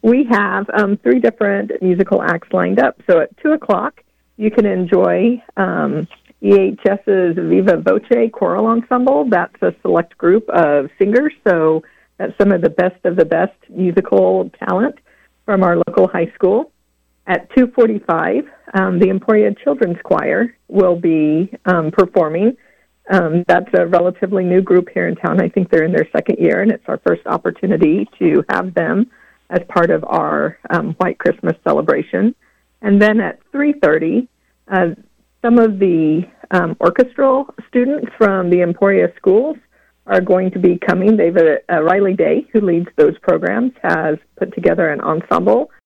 We have three different musical acts lined up. So at 2 o'clock, you can enjoy EHS's Viva Voce Choral Ensemble. That's a select group of singers, so that's some of the best musical talent from our local high school. At 2:45, the Emporia Children's Choir will be performing. That's a relatively new group here in town. I think they're in their second year, and it's our first opportunity to have them as part of our White Christmas celebration. And then at 3:30, some of the orchestral students from the Emporia schools are going to be coming. Riley Day, who leads those programs, has put together an ensemble